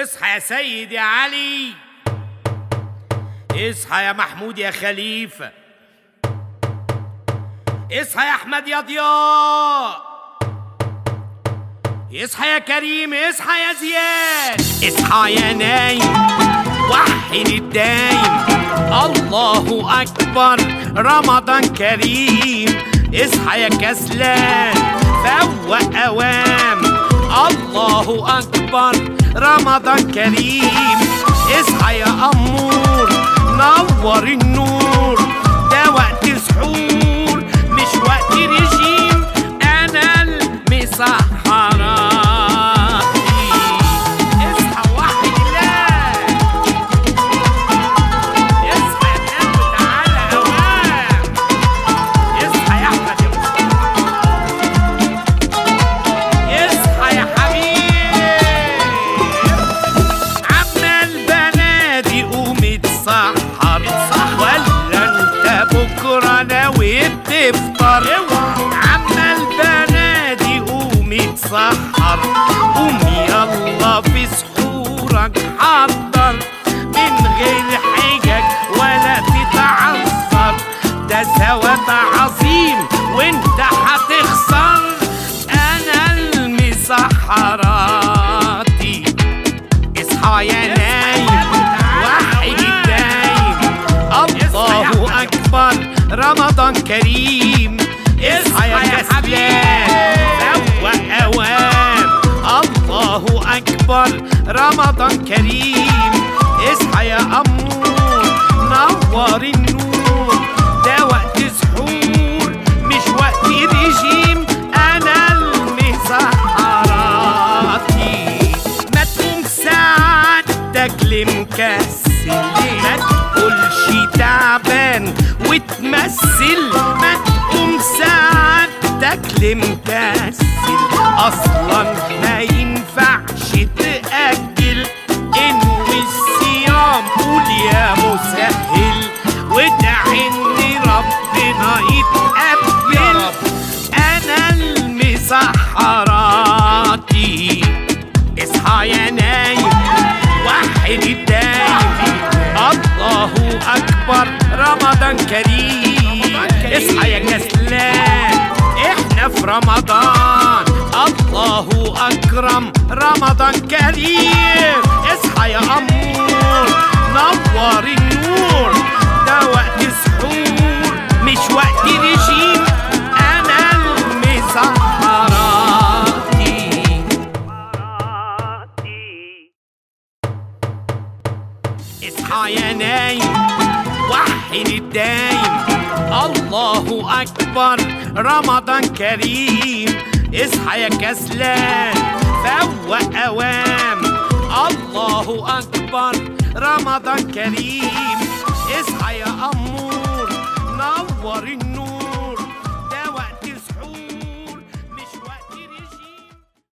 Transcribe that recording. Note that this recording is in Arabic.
اصحى يا سيد يا علي، اصحى يا محمود يا خليفة، اصحى يا احمد يا ضياء، اصحى يا كريم، اصحى يا زياد، اصحى يا نايم وحد الدايم، الله اكبر رمضان كريم، اصحى يا كسلان فوق اوام، الله اكبر رمضان كريم، اصحى يا امور نور النور، ده وقت سحور مش وقت رجيم، انا المسحراتي، اصحى وحد الله، اصحى يا ناس وتعالى اوام، اصحى يا احمد يا مصطفى، اصحى يا حبيبي، عما البنادي قوم اتسحر، ولا انت بكره ناوي تفطر، عما البنادي قوم اتسحر، قوم يلا في سحورك حضر، من غير حجج ولا تتعثر، ده ثواب عظيم وانت هتخسر، انا المسحراتي، اصحى يا نايم وحد الدايم، الله اكبر رمضان كريم، اصحى يا كسلان فوق اوام، الله اكبر رمضان كريم، اصحى يا امور نور النور، ده وقت سحور مش وقت رجيم، انا المسحراتي، ما تقوم سعادتك لمكسل، ما تقولش تعبان وتمثل، ما تقوم سعادتك لمكسل، اصلا ما ينفعش تأجل، انوي الصيام قول يا مسهل، وادعي ان ربنا يتقبل، انا المسحراتي، اصحى يا نايم وحد الدايم، الله اكبر رمضان كريم، اصحى يا كسلان احنا في رمضان، الله اكرم رمضان كريم، اصحى يا امور نور النور، ده وقت سحور مش وقت رجيم، انا المسحراتي، اصحى يا نايم وحد الدايم، الله اكبر رمضان كريم، اصحى يا كسلان فوق اوام، الله اكبر رمضان كريم،